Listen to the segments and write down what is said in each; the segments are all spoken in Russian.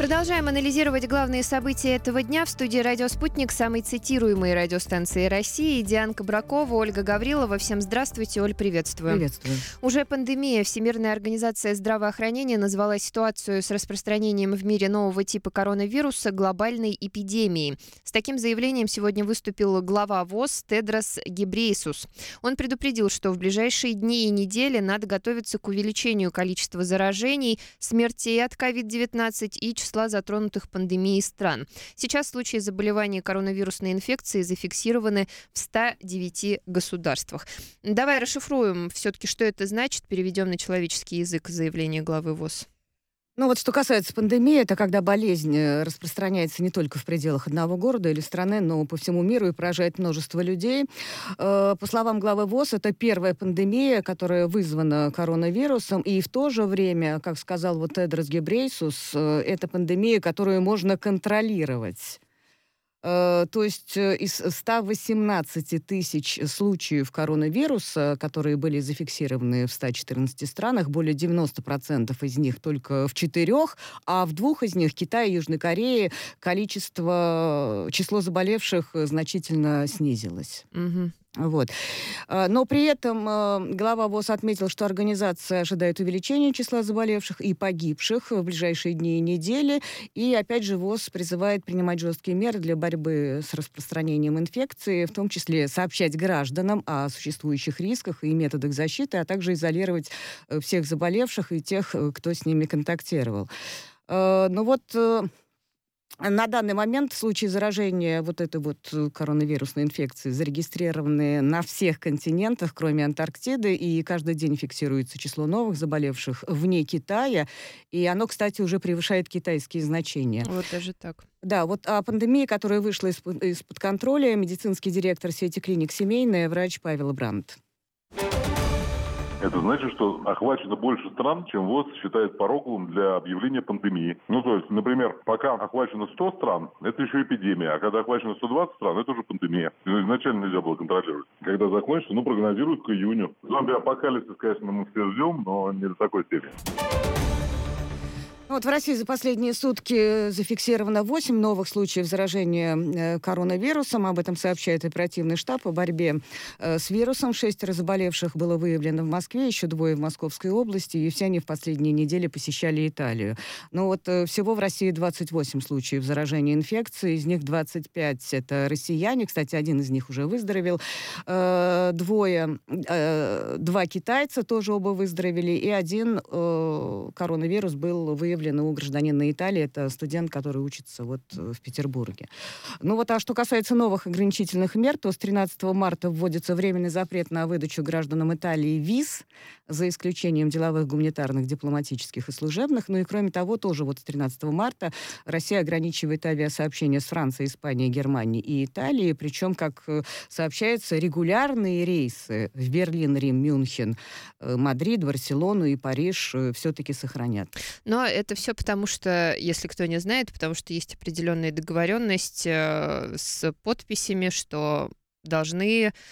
Продолжаем анализировать главные события этого дня. В студии «Радио Спутник» самой цитируемой радиостанции России. Диана Кабракова, Ольга Гаврилова. Всем здравствуйте. Оль, приветствую. Приветствую. Уже пандемия. Всемирная организация здравоохранения назвала ситуацию с распространением в мире нового типа коронавируса глобальной эпидемией. С таким заявлением сегодня выступил глава ВОЗ Тедрос Гебрейесус. Он предупредил, что в ближайшие дни и недели надо готовиться к увеличению количества заражений, смертей от COVID-19 и числа затронутых пандемией стран. Сейчас случаи заболевания коронавирусной инфекцией зафиксированы в 109 государствах. Давай расшифруем все-таки, что это значит, переведем на человеческий язык заявление главы ВОЗ. Что касается пандемии, это когда болезнь распространяется не только в пределах одного города или страны, но по всему миру и поражает множество людей. По словам главы ВОЗ, это первая пандемия, которая вызвана коронавирусом, и в то же время, как сказал Тедрос Гебрейесус, это пандемия, которую можно контролировать. То есть из 118 тысяч случаев коронавируса, которые были зафиксированы в 114 странах, более 90% из них только в 4, а в 2 из них, Китае и Южной Корее, число заболевших значительно снизилось. Но при этом глава ВОЗ отметил, что организация ожидает увеличения числа заболевших и погибших в ближайшие дни и недели. И опять же ВОЗ призывает принимать жесткие меры для борьбы с распространением инфекции, в том числе сообщать гражданам о существующих рисках и методах защиты, а также изолировать всех заболевших и тех, кто с ними контактировал. На данный момент случаи заражения этой коронавирусной инфекцией зарегистрированы на всех континентах, кроме Антарктиды, и каждый день фиксируется число новых заболевших вне Китая, и оно, кстати, уже превышает китайские значения. Вот даже так. Да, о пандемии, которая вышла из-под контроля, медицинский директор сети клиник «Семейная», врач Павел Брандт. Это значит, что охвачено больше стран, чем ВОЗ считает пороговым для объявления пандемии. То есть, например, пока охвачено 100 стран, это еще эпидемия, а когда охвачено 120 стран, это уже пандемия. Изначально нельзя было контролировать. Когда закончится, прогнозируют к июню. Зомби-апокалипсис, конечно, мы все ждем, но не до такой степени. В России за последние сутки зафиксировано 8 новых случаев заражения коронавирусом. Об этом сообщает оперативный штаб по борьбе с вирусом. 6 заболевших было выявлено в Москве, еще 2 в Московской области, и все они в последние недели посещали Италию. Всего в России 28 случаев заражения инфекцией, из них 25 это россияне, кстати, один из них уже выздоровел, 2 китайца тоже оба выздоровели, и 1 коронавирус был выявлен у гражданина Италии. Это студент, который учится в Петербурге. А что касается новых ограничительных мер, то с 13 марта вводится временный запрет на выдачу гражданам Италии виз, за исключением деловых, гуманитарных, дипломатических и служебных. И кроме того, тоже с 13 марта Россия ограничивает авиасообщения с Францией, Испанией, Германией и Италией. Причем, как сообщается, регулярные рейсы в Берлин, Рим, Мюнхен, Мадрид, Барселону и Париж все-таки сохранят. Но это все потому, что, если кто не знает, потому что есть определенная договоренность с подписями, что должно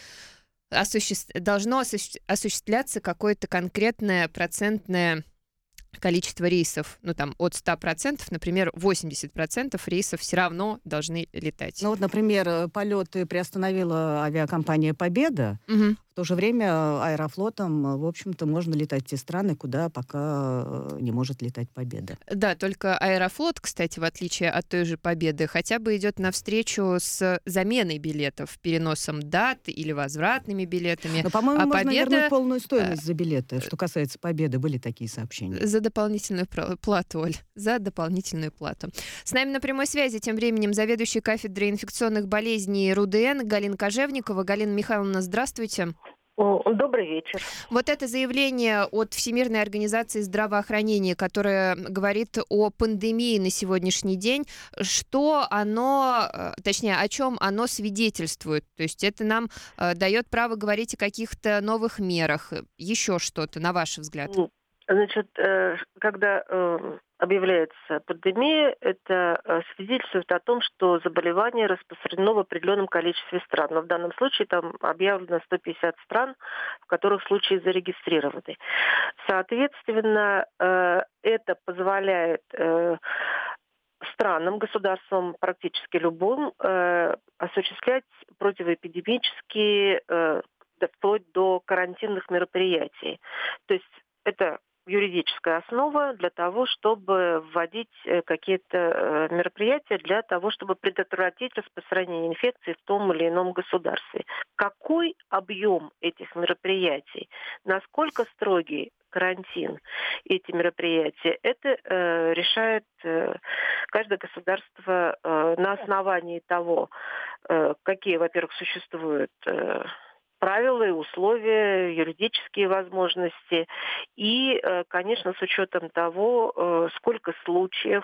осуществляться какое-то конкретное процентное количество рейсов, от 100%, например, 80% рейсов все равно должны летать. Например, полеты приостановила авиакомпания «Победа». Угу. В то же время аэрофлотом, в общем-то, можно летать в те страны, куда пока не может летать «Победа». Да, только Аэрофлот, кстати, в отличие от той же «Победы», хотя бы идет навстречу с заменой билетов, переносом дат или возвратными билетами. Но, по-моему, можно «Победа» вернуть полную стоимость за билеты. Что касается «Победы», были такие сообщения. За дополнительную плату, Оль. За дополнительную плату. С нами на прямой связи тем временем заведующий кафедрой инфекционных болезней РУДН Галина Кожевникова. Галина Михайловна, здравствуйте. Добрый вечер. Это заявление от Всемирной организации здравоохранения, которое говорит о пандемии на сегодняшний день, о чем оно свидетельствует? То есть это нам дает право говорить о каких-то новых мерах, еще что-то, на ваш взгляд? Когда объявляется пандемия, это свидетельствует о том, что заболевание распространено в определенном количестве стран. Но в данном случае там объявлено 150 стран, в которых случаи зарегистрированы. Соответственно, это позволяет странам, государствам практически любым осуществлять противоэпидемические, вплоть до карантинных мероприятий. То есть это юридическая основа для того, чтобы вводить какие-то мероприятия для того, чтобы предотвратить распространение инфекции в том или ином государстве. Какой объем этих мероприятий, насколько строгий карантин, эти мероприятия, это решает каждое государство на основании того, какие, во-первых, существуют правила и условия, юридические возможности и, конечно, с учетом того, сколько случаев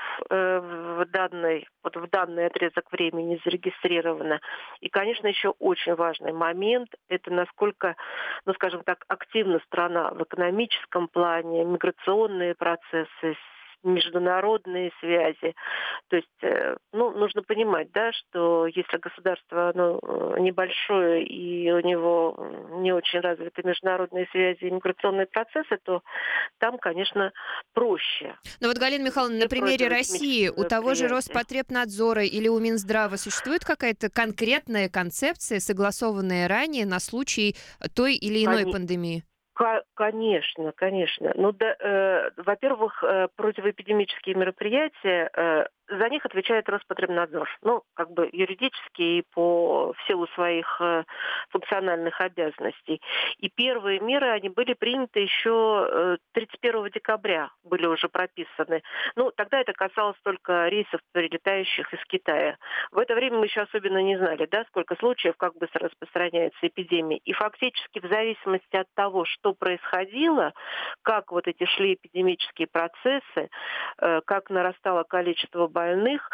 в данный отрезок времени зарегистрировано. И, конечно, еще очень важный момент – это насколько, ну, скажем так, активна страна в экономическом плане, миграционные процессы, международные связи. То есть, нужно понимать, да, что если государство небольшое и у него не очень развиты международные связи и миграционные процессы, то там, конечно, проще. Но вот, Галина Михайловна, на примере России у того же Роспотребнадзора или у Минздрава существует какая-то конкретная концепция, согласованная ранее на случай той или иной пандемии? Конечно, конечно. Во-первых, противоэпидемические мероприятия, за них отвечает Роспотребнадзор. Юридически и в силу своих функциональных обязанностей. И первые меры, они были приняты еще 31 декабря, были уже прописаны. Тогда это касалось только рейсов, прилетающих из Китая. В это время мы еще особенно не знали, да, сколько случаев, как быстро распространяется эпидемия. И фактически в зависимости от того, что происходило, как вот эти шли эпидемические процессы, как нарастало количество больных,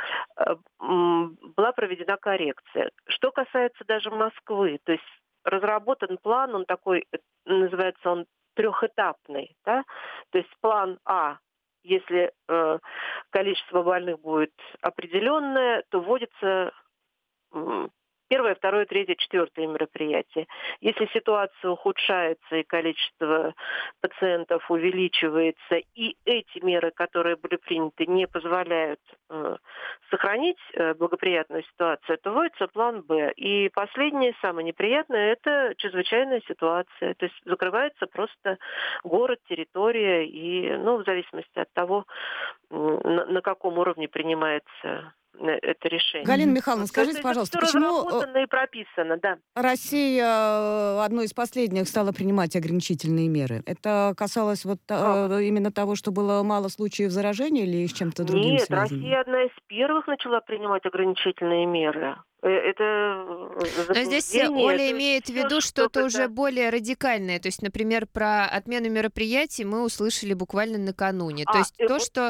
была проведена коррекция. Что касается даже Москвы, то есть разработан план, он такой, называется он трехэтапный, да? То есть план А, если количество больных будет определенное, то вводится первое, второе, третье, четвертое мероприятие. Если ситуация ухудшается и количество пациентов увеличивается, и эти меры, которые были приняты, не позволяют сохранить благоприятную ситуацию, то вводится план Б. И последнее, самое неприятное, это чрезвычайная ситуация. То есть закрывается просто город, территория, и в зависимости от того, на каком уровне принимается это решение. Галина Михайловна, скажите, пожалуйста, почему разработано и прописано, да. Россия одной из последних стала принимать ограничительные меры? Это касалось именно того, что было мало случаев заражения или с чем-то другим Нет, связано? Россия одна из первых начала принимать ограничительные меры. Но здесь Оля имеет в виду что-то уже более радикальное. То есть, например, про отмену мероприятий мы услышали буквально накануне. То есть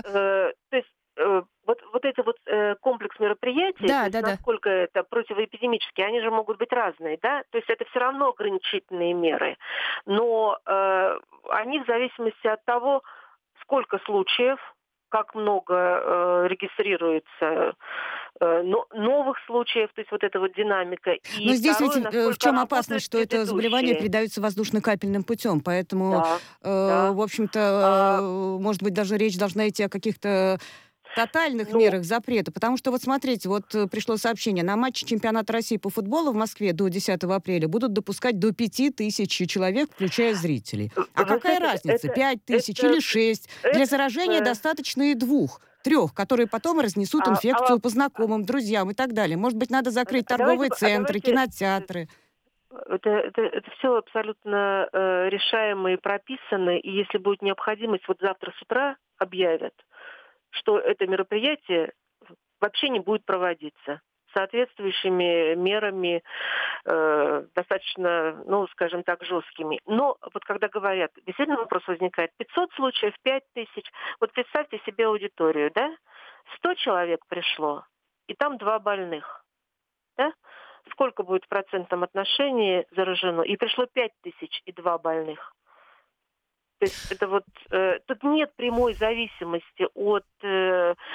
комплекс мероприятий, насколько это противоэпидемические, они же могут быть разные, да? То есть это все равно ограничительные меры. Но они в зависимости от того, сколько случаев, как много регистрируется новых случаев, то есть вот эта вот динамика. Но здесь ведь в чем опасность, что это заболевание передается воздушно-капельным путем, поэтому, в общем-то, может быть, даже речь должна идти о каких-то тотальных мерах запрета, потому что вот смотрите, пришло сообщение, на матче чемпионата России по футболу в Москве до 10 апреля будут допускать до 5000 человек, включая зрителей. А какая разница, 5000 или 6? Для заражения достаточно и 2-3, которые потом разнесут инфекцию по знакомым, друзьям и так далее. Может быть, надо закрыть торговые центры, кинотеатры. Это все абсолютно решаемо и прописано, и если будет необходимость, завтра с утра объявят, что это мероприятие вообще не будет проводиться соответствующими мерами, достаточно, скажем так, жесткими. Но когда говорят, действительно вопрос возникает, 500 случаев, 5000, представьте себе аудиторию, да? 100 человек пришло, и там 2 больных, да? Сколько будет в процентном отношении заражено? И пришло 5000 и 2 больных. То есть это тут нет прямой зависимости от прямо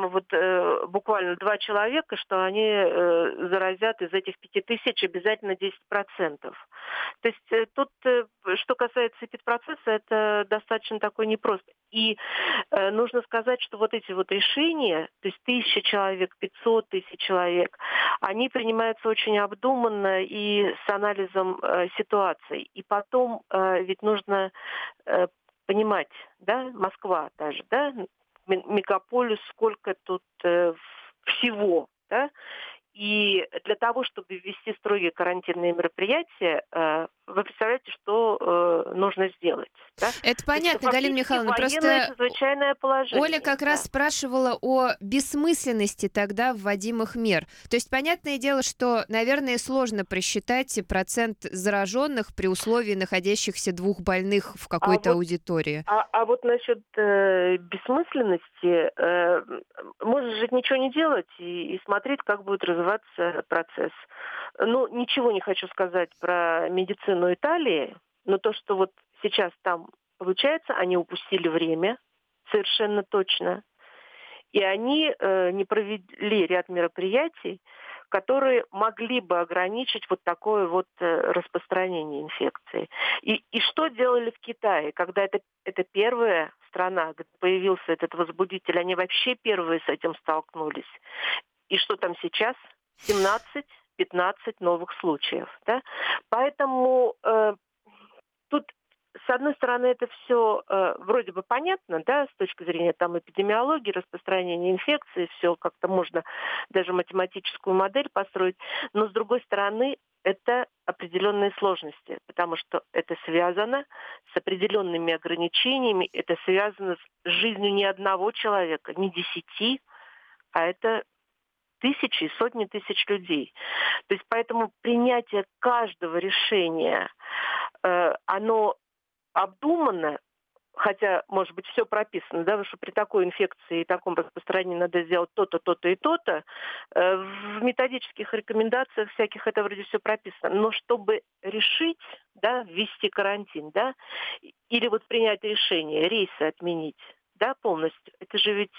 вот буквально 2 человека, что они заразят из этих 5000 обязательно 10%. То есть тут, что касается эпидпроцесса, это достаточно такой непрост. И нужно сказать, что вот эти вот решения, то есть 1000 человек, 500 тысяч человек, они принимаются очень обдуманно и с анализом ситуации. И потом ведь нужно понимать, да, Москва даже, да, мегаполис, сколько тут всего, да, и для того, чтобы ввести строгие карантинные мероприятия, вы представляете, что нужно сделать? Да? Это понятно, Галина Михайловна. Военное Просто чрезвычайное положение. Оля как раз спрашивала о бессмысленности тогда вводимых мер. То есть, понятное дело, что, наверное, сложно просчитать процент зараженных при условии находящихся 2 больных в какой-то аудитории. А вот насчет бессмысленности, можно же ничего не делать и смотреть, как будет развиваться процесс. Ну, ничего не хочу сказать про медицину Италии, но то, что вот сейчас там получается, они упустили время, совершенно точно. И они не провели ряд мероприятий, которые могли бы ограничить вот такое вот распространение инфекции. И что делали в Китае, когда это первая страна, где появился этот возбудитель, они вообще первые с этим столкнулись. И что там сейчас? 17-15 новых случаев. Да? Поэтому тут, с одной стороны, это все вроде бы понятно, да, с точки зрения там эпидемиологии, распространения инфекции, все как-то можно даже математическую модель построить, но с другой стороны, это определенные сложности, потому что это связано с определенными ограничениями, это связано с жизнью не одного человека, не 10, а это тысячи и сотни тысяч людей. То есть поэтому принятие каждого решения, оно обдуманно, хотя, может быть, все прописано, да, что при такой инфекции и таком распространении надо сделать то-то, то-то и то-то. В методических рекомендациях всяких это вроде все прописано. Но чтобы решить, да, ввести карантин, да, или вот принять решение, рейсы отменить, да, полностью, это же ведь,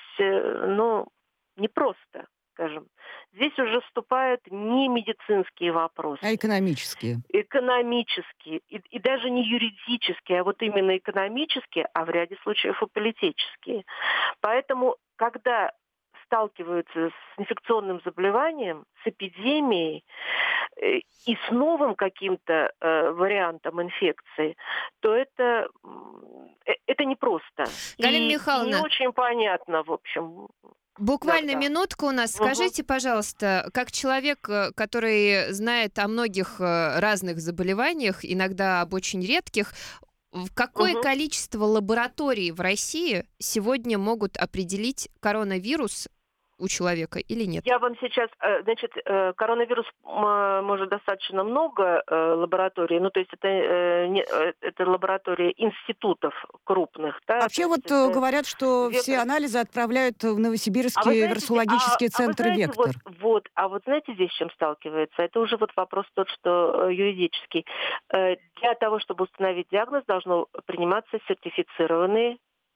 непросто. Скажем. Здесь уже вступают не медицинские вопросы. А экономические. Экономические. И даже не юридические, а вот именно экономические, а в ряде случаев и политические. Поэтому, когда сталкиваются с инфекционным заболеванием, с эпидемией и с новым каким-то вариантом инфекции, то это непросто. Галина Михайловна, не очень понятно, в общем. Буквально минутку у нас. Скажите, пожалуйста, как человек, который знает о многих разных заболеваниях, иногда об очень редких, какое количество лабораторий в России сегодня могут определить коронавирус у человека или нет? Я вам сейчас, коронавирус может достаточно много лабораторий, то есть это лаборатории институтов крупных. Да? Вообще говорят, что все анализы отправляют в Новосибирский вирусологический центр «Вектор». А вот знаете, здесь с чем сталкивается? Это уже вот вопрос тот, что юридический. Для того, чтобы установить диагноз, должно приниматься сертифицированный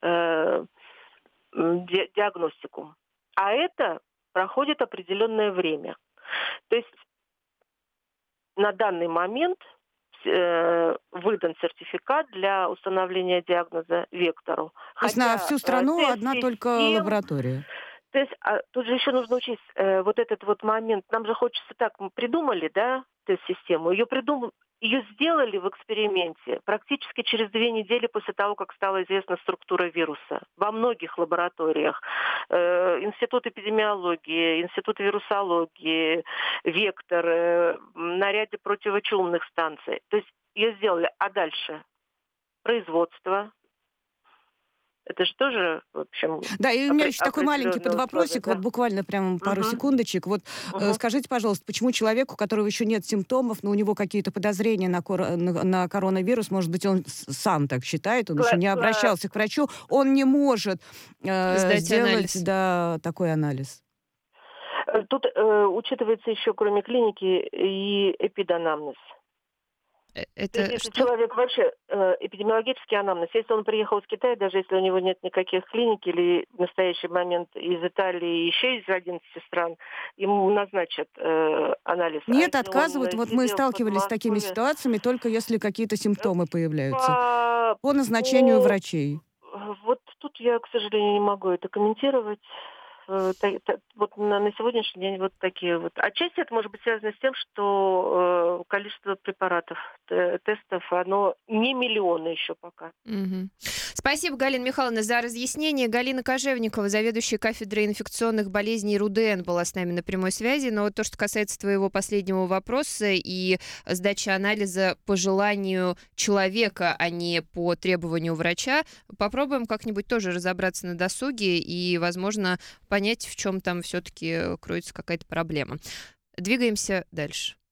диагностикум. А это проходит определенное время. То есть на данный момент выдан сертификат для установления диагноза «Вектору». То есть на всю страну одна только лаборатория? То есть тут же еще нужно учесть вот этот вот момент. Нам же хочется так, мы придумали, да, тест-систему, ее сделали в эксперименте практически через 2 недели после того, как стала известна структура вируса. Во многих лабораториях. Институт эпидемиологии, Институт вирусологии, Вектор, на ряде противочумных станций. То есть ее сделали. А дальше? Производство. Это же тоже, в общем... Да, и у меня еще такой маленький подвопросик, вот буквально прям пару секундочек. Скажите, пожалуйста, почему человеку, у которого еще нет симптомов, но у него какие-то подозрения на коронавирус, может быть, он сам так считает, он еще не обращался к врачу, он не может сделать такой анализ? Тут учитывается еще, кроме клиники, и эпиданамнез. То есть, Это если что? человек вообще эпидемиологический анамнез, если он приехал из Китая, даже если у него нет никаких клиник или в настоящий момент из Италии, еще из 11 стран, ему назначат анализ. А Нет, если он отказывают. Вот мы сидел в сталкивались с такими Подмосковье, ситуациями, только если какие-то симптомы появляются. по, По назначению по врачей. вот тут я, к сожалению, не могу это комментировать. Вот на сегодняшний день вот такие вот. Отчасти это может быть связано с тем, что количество препаратов, тестов, оно не миллионы еще пока. Мгм. Спасибо, Галина Михайловна, за разъяснение. Галина Кожевникова, заведующая кафедрой инфекционных болезней РУДН, была с нами на прямой связи. Но вот то, что касается твоего последнего вопроса и сдачи анализа по желанию человека, а не по требованию врача, попробуем как-нибудь тоже разобраться на досуге и, возможно, понять, в чем там все-таки кроется какая-то проблема. Двигаемся дальше.